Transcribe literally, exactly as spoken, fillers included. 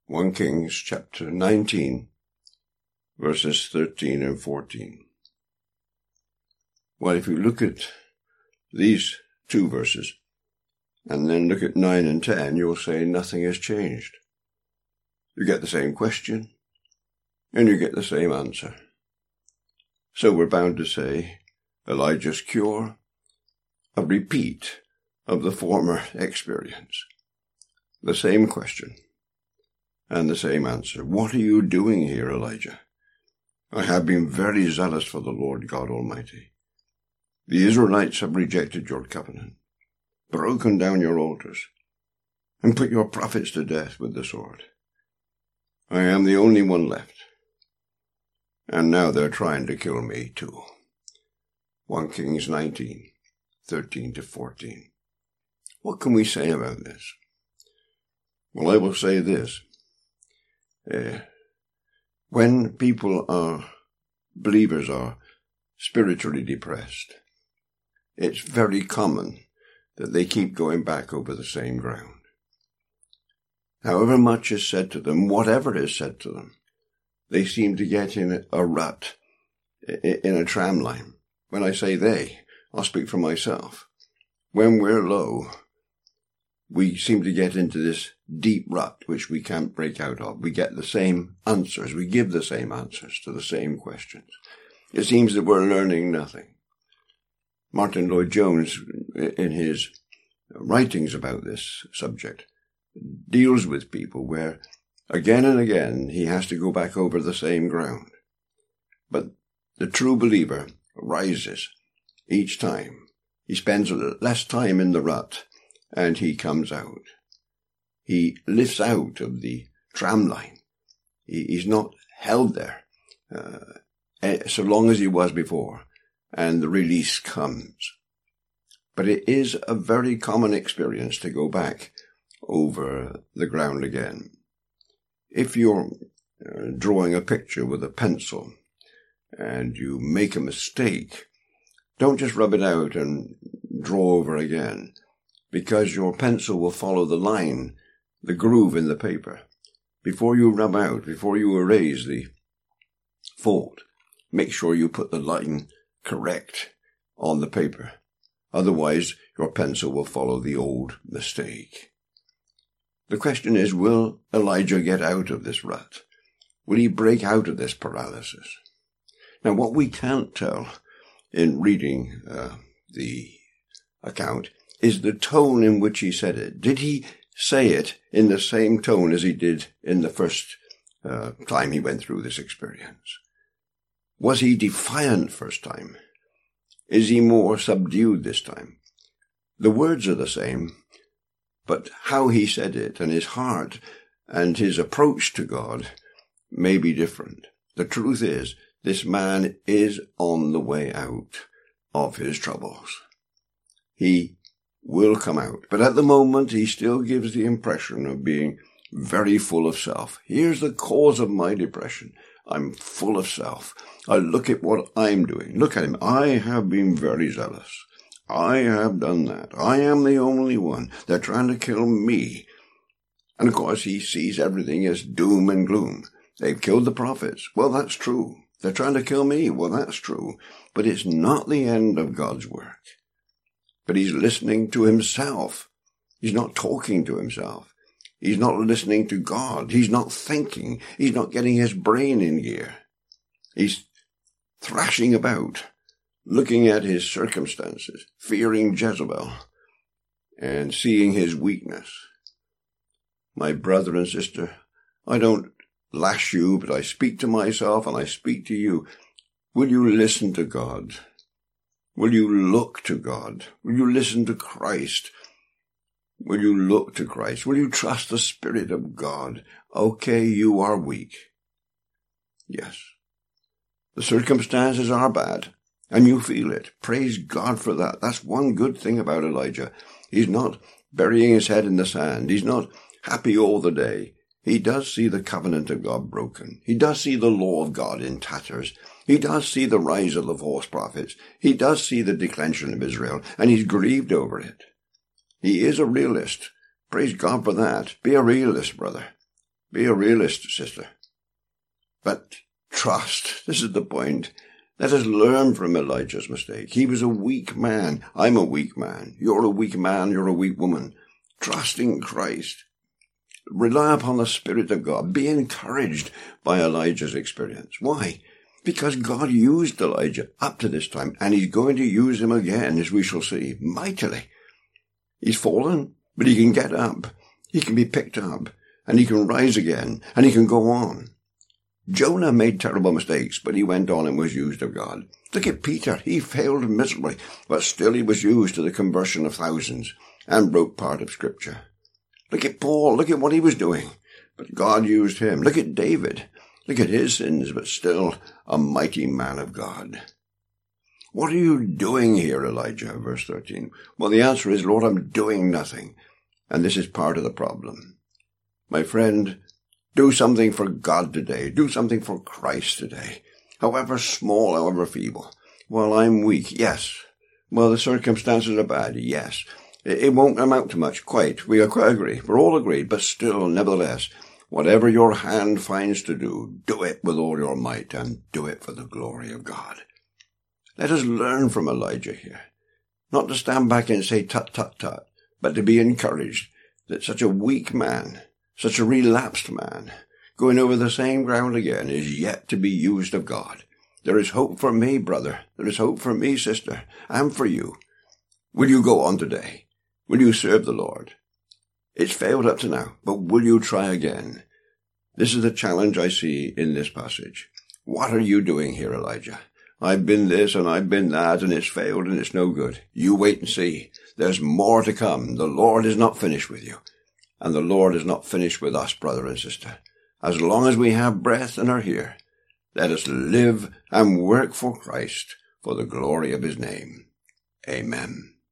First Kings chapter nineteen, verses thirteen and fourteen. Well, if you look at these two verses, and then look at nine and ten, you'll say nothing has changed. You get the same question, and you get the same answer. So we're bound to say Elijah's cure, a repeat of the former experience. The same question, and the same answer. What are you doing here, Elijah? I have been very zealous for the Lord God Almighty. The Israelites have rejected your covenant, broken down your altars, and put your prophets to death with the sword. I am the only one left, and now they're trying to kill me too. First Kings nineteen, thirteen to fourteen. What can we say about this? Well, I will say this. Uh, when people are, believers are spiritually depressed, it's very common that they keep going back over the same ground. However much is said to them, whatever is said to them, they seem to get in a rut, in a tram line. When I say they, I'll speak for myself. When we're low, we seem to get into this deep rut which we can't break out of. We get the same answers. We give the same answers to the same questions. It seems that we're learning nothing. Martin Lloyd-Jones, in his writings about this subject, deals with people where again and again he has to go back over the same ground. But the true believer rises each time. He spends less time in the rut, and he comes out. He lifts out of the tram line. He, he's not held there uh, so long as he was before, and the release comes. But it is a very common experience to go back over the ground again. If you're uh, drawing a picture with a pencil and you make a mistake, don't just rub it out and draw over again, because your pencil will follow the line, the groove in the paper. Before you rub out, before you erase the fault, make sure you put the line correct on the paper. Otherwise, your pencil will follow the old mistake. The question is, will Elijah get out of this rut? Will he break out of this paralysis? Now, what we can't tell in reading uh, the account is the tone in which he said it. Did he say it in the same tone as he did in the first uh, time he went through this experience? Was he defiant first time? Is he more subdued this time? The words are the same, but how he said it and his heart and his approach to God may be different. The truth is, this man is on the way out of his troubles. He will come out, but at the moment he still gives the impression of being very full of self. Here's the cause of my depression. I'm full of self. I look at what I'm doing. Look at him. I have been very zealous. I have done that. I am the only one. They're trying to kill me. And of course he sees everything as doom and gloom. They've killed the prophets. Well, that's true. They're trying to kill me. Well, that's true. But it's not the end of God's work. But he's listening to himself. He's not talking to himself. He's not listening to God. He's not thinking. He's not getting his brain in gear. He's thrashing about, looking at his circumstances, fearing Jezebel, and seeing his weakness. My brother and sister, I don't lash you, but I speak to myself and I speak to you. Will you listen to God? Will you look to God? Will you listen to Christ? Will you look to Christ? Will you trust the Spirit of God? Okay, you are weak. Yes. The circumstances are bad, and you feel it. Praise God for that. That's one good thing about Elijah. He's not burying his head in the sand. He's not happy all the day. He does see the covenant of God broken. He does see the law of God in tatters. He does see the rise of the false prophets. He does see the declension of Israel, and he's grieved over it. He is a realist. Praise God for that. Be a realist, brother. Be a realist, sister. But trust. This is the point. Let us learn from Elijah's mistake. He was a weak man. I'm a weak man. You're a weak man. You're a weak woman. Trust in Christ. Rely upon the Spirit of God. Be encouraged by Elijah's experience. Why? Because God used Elijah up to this time, and he's going to use him again, as we shall see, mightily. He's fallen, but he can get up. He can be picked up, and he can rise again, and he can go on. Jonah made terrible mistakes, but he went on and was used of God. Look at Peter. He failed miserably, but still he was used to the conversion of thousands and wrote part of Scripture. Look at Paul. Look at what he was doing, but God used him. Look at David. Look at his sins, but still a mighty man of God. What are you doing here, Elijah? Verse thirteen. Well, the answer is, Lord, I'm doing nothing. And this is part of the problem. My friend, do something for God today. Do something for Christ today. However small, however feeble. Well, I'm weak. Yes. Well, the circumstances are bad. Yes. It won't amount to much. Quite. We quite agree. We're all agreed. But still, nevertheless, whatever your hand finds to do, do it with all your might and do it for the glory of God. Let us learn from Elijah here. Not to stand back and say tut, tut, tut, but to be encouraged that such a weak man, such a relapsed man, going over the same ground again, is yet to be used of God. There is hope for me, brother. There is hope for me, sister, and for you. Will you go on today? Will you serve the Lord? It's failed up to now, but will you try again? This is the challenge I see in this passage. What are you doing here, Elijah? I've been this and I've been that, and it's failed and it's no good. You wait and see. There's more to come. The Lord is not finished with you. And the Lord is not finished with us, brother and sister. As long as we have breath and are here, let us live and work for Christ for the glory of his name. Amen.